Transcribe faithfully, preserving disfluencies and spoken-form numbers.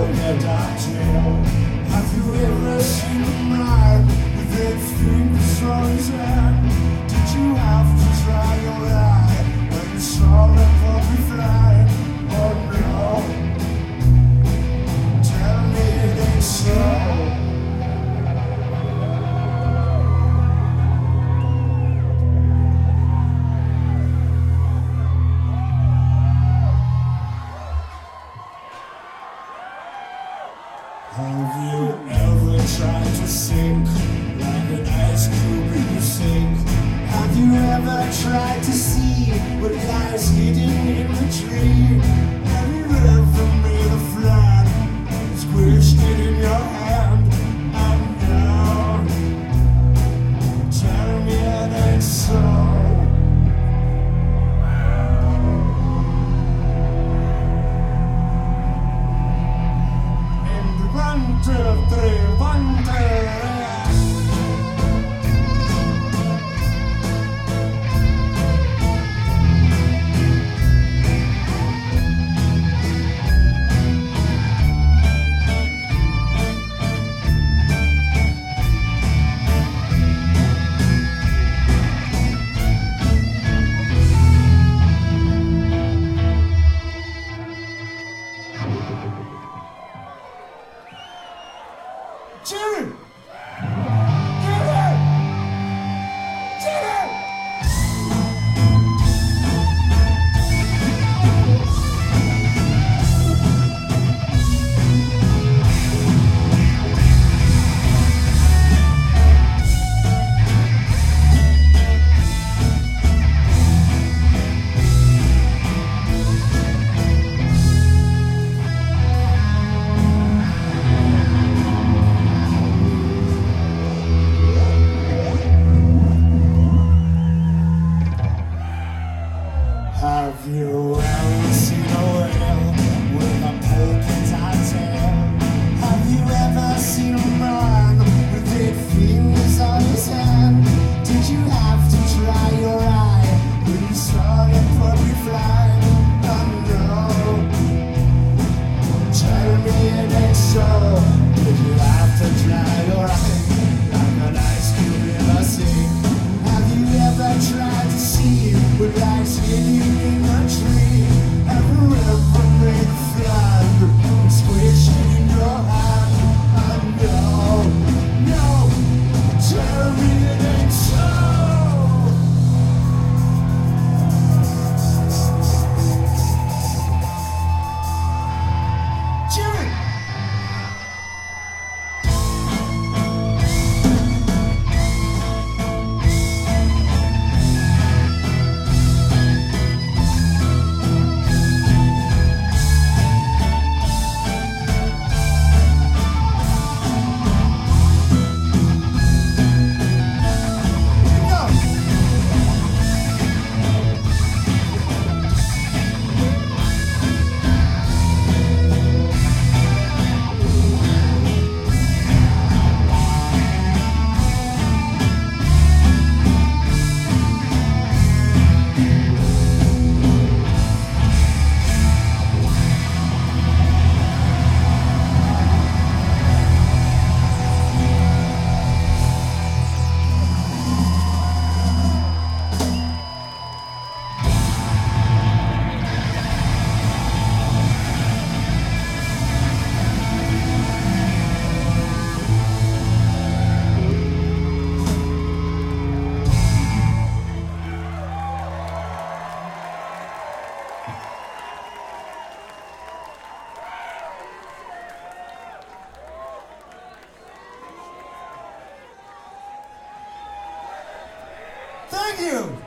their dark trail. Have you ever seen a man with their fingers on his hand? Did you have to try your eye when you saw them puppy fly? Oh no, tell me it ain't so. Have you ever tried to sink like an ice cube in the sink? Have you ever tried to see what lies hidden in the tree? Have you ever made a flag and squished it in your hand? And now, tell me it ain't so. One, two, three, one, two, three. Jimmy! Jimmy! Jimmy! Have you ever seen a whale with a polka-dot tail? Have you ever seen a man with eight fingers on his hand? Did you have to try your eye when you saw the puppy fly? Oh no, tell me it ain't so. Did you have to try your eye like an ice cube in a sink? Have you ever tried to see what lies hidden in a tree? Have you ever made a flag and squished it in your hand? Oh no, no, tell me it ain't so. Jimmy! Thank you!